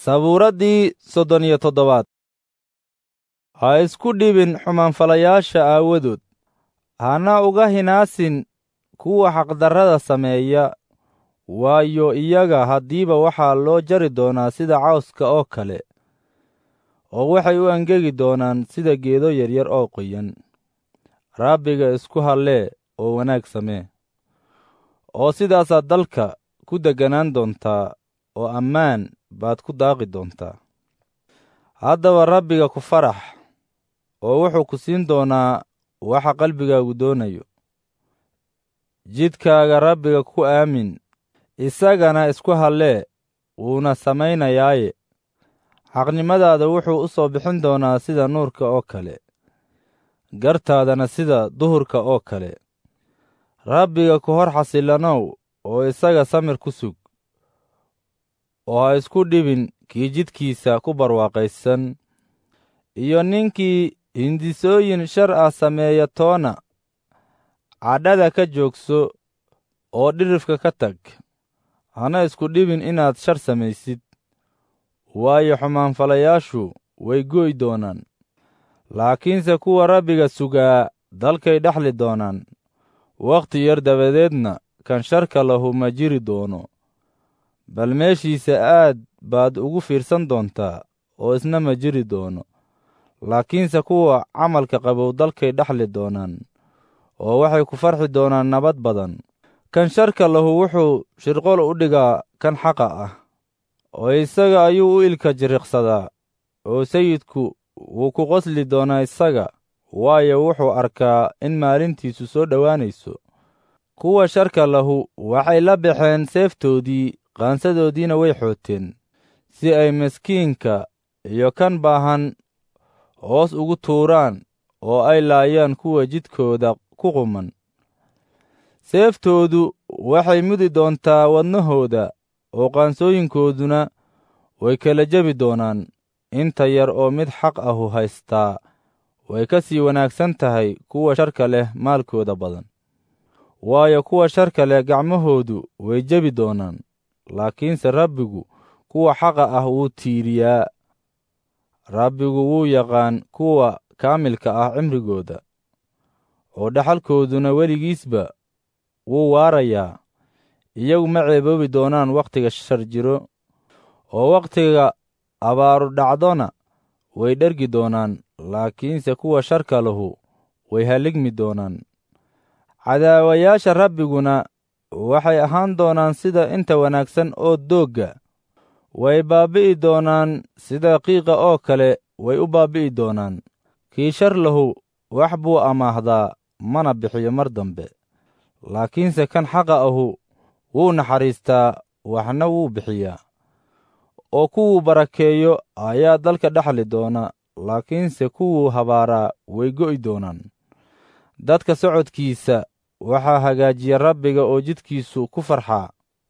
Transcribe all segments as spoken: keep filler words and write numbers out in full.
sabuuraddii soddon iyo toddobaad. ha isku dhibin xumaanfalayaasha aawadood, hana uga hinaasin kuwa xaqdarrada sameeya, waayo iyaga haddiiba waxaa loo jari doonaa sida cawska oo kale, oo waxay u angegi doonaan sida geedo yaryar oo qoyan. Rabbiga isku hallee oo wanaag samee, oo sidaasaad dalka ku degganaan doontaa, oo ammaan baad ku daaqi doontaa. Haddaba Rabbiga ku farax, oo wuxuu ku siin doonaa waxa qalbigaagu doonayo. Jidkaaga Rabbiga ku aamin, isagana isku hallee, wuuna samaynayaaye. Xaqnimadaada wuxuu u soo bixin doonaa sida nuurka oo kale, gartaadana sida duhurka oo kale. Rabbiga ku hor xasillanow, oo isaga samir ku sug, oo ha isku dhibin kii jidkiisa ku barwaaqaysan, iyo ninkii hindisooyin shar ah sameeya toona. Cadhada ka joogso oo dhirifka ka tag, hana isku dhibin inaad shar samaysid, waayo xumaanfalayaashu way go'i doonaan. Laakiinse kuwa Rabbiga sugaa dalkay dhaxli doonaan. Wakhti yar dabadeedna kan sharka lahu ma jiri doono, bal meeshiisa aad baad ugu fiirsan doontaa, oo isna ma jiri doono. Laakiinse kuwa camalka qabow dalkay dhaxli doonaan, oo waxay ku farxi doonaan nabad badan. Kan sharka lahu wuxuu shirqool u dhigaa kan xaqa ah, oo isaga ayuu u ilka jiriqsadaa, oo sayidku wuu ku qosli doonaa isaga, waayo wuxuu arkaa in maalintiisu soo dhowaanayso. Kuwa sharka lahu waxay la baxeen seeftoodii, qaansadoodiina way xooteen, si ay miskiinka iyo kan baahan hoos ugu tuuraan, oo ay laayaan kuwa jidkooda ku quman. Seeftoodu waxay mudi doontaa wadnahooda, oo qaansooyinkooduna way kala jebi doonaan. Inta yar oo mid xaq ahu haystaa way ka sii wanaagsan tahay kuwa sharka leh maalkooda badan, waayo kuwa sharka leh gacmahoodu way jebi doonaan. Laakiinse Rabbigu kuwa xaqa ah wuu tiiriyaa. Rabbigu wuu yaqaan kuwa kaamilka ah cimrigooda, oo dhaxalkooduna weligiisba wuu waarayaa. Iyagu ma ceeboobi doonaan wakhtiga shar jiro, oo wakhtiga abaaru dhacdona way dhergi doonaan. Laakiinse kuwa sharka lahu way halligmi doonaan. Cadaawayaasha Rabbiguna waxay ahaan doonaan sida inta wanaagsan oo doogga, way baabbi'i doonaan sida qiiqa oo kale way u baabbi'i doonaan. Kii shar lahu wax buu amaahdaa, mana bixiyo mar dambe. Laakiinse kan xaqa ahu wuu naxariistaa, waxna wuu bixiyaa. oo kuwuu barakeeyo ayaa dalka dhaxli doona, laakiinse kuwuu habaaraa way go'i doonaan. Dadka socodkiisa waxaa hagaajiya Rabbiga oo jidkiisu ku farxaa,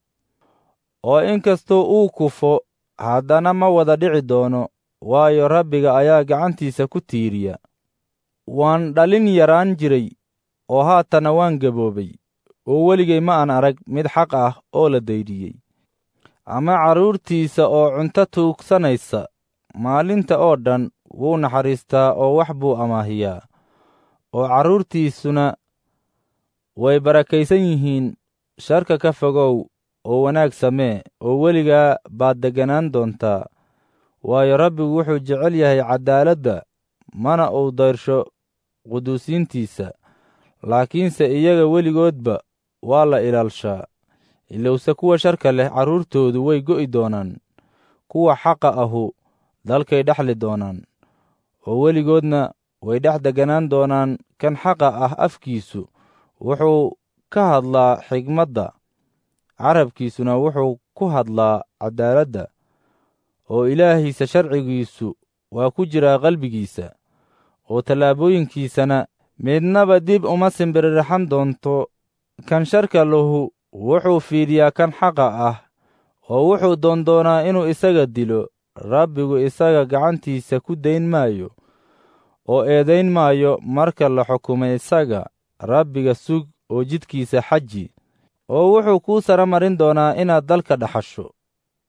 oo inkastoo uu kufo haddana ma wada dhici doono, waayo Rabbiga ayaa gacantiisa ku tiiriya. Waan dhalin yaraan jiray, oo haatana waan gaboobay, oo weligay ma aan arag mid xaq ah oo la daydhiyey, ama carruurtiisa oo cunto tuugsanaysa. Maalinta oo dhan wuu naxariistaa oo wax buu amaahiyaa, oo carruurtiisuna way barakaysan yihiin. Sharka ka fogow oo wanaag samee, oo weligaa baad degganaan doontaa, waayo Rabbigu wuxuu jecel yahay caddaaladda, mana uu dayrsho quduusiintiisa. Laakiinse iyaga weligoodba waa la ilaalshaa. Ilowse kuwa sharka leh carruurtoodu way go'i doonaan, kuwa xaqa ahu dalkay dhaxli doonaan, oo weligoodna way dhex degganaan doonaan. Kan xaqa ah afkiisu wuxuu ka hadlaa xigmadda, carabkiisuna wuxuu ku hadlaa caddaaladda, oo Ilaahiisa sharcigiisu waa ku jiraa qalbigiisa, oo tallaabooyinkiisana midnaba dib uma simbiriraxan doonto. Kan sharka lahu wuxuu fiidhiyaa kan xaqa ah, oo wuxuu doondoonaa inuu isaga dilo. Rabbigu isaga gacantiisa ku dayn maayo, oo eedayn maayo marka la xukumay isaga. Rabbiga sug oo jidkiisa xaji, oo wuxuu kuu sara marin doonaa inaad dalka dhaxasho.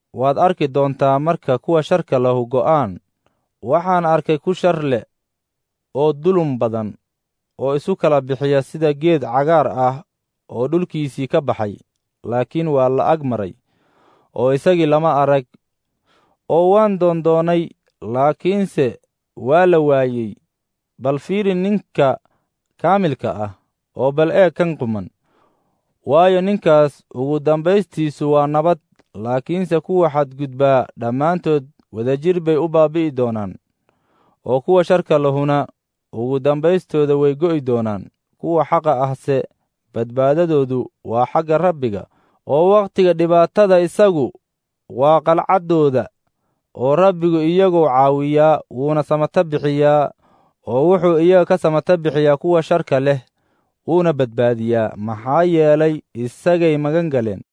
waad arki doontaa marka kuwa sharka lahu go'aan. Waxaan arkay ku shar leh oo dulum badan oo isu kala bixiya sida geed cagaar ah oo dhulkiisii ka baxay, laakiin waa la ag maray oo isagii lama arag. oo waan doondoonay, laakiinse waa la waayey. Bal fiiri ninka kaamilka ah, oo bal eeg kan quman, waayo ninkaas ugu dambaystiisu waa nabad. Laakiinse kuwa xadgudbaa dhammaantood wadajir bay u baabi'i doonaan, oo kuwa sharka lahuna ugu dambaystooda way go'i doonaan. Kuwa xaqa ahse badbaadadoodu waa xagga Rabbiga, oo wakhtiga dhibaatada isagu waa qalcaddooda. oo Rabbigu iyaguu caawiyaa, wuuna samata bixiyaa, oo wuxuu iyaga ka samata bixiyaa kuwa sharka leh, wuuna badbaadiyaa, maxaa yeelay isagay magan galeen.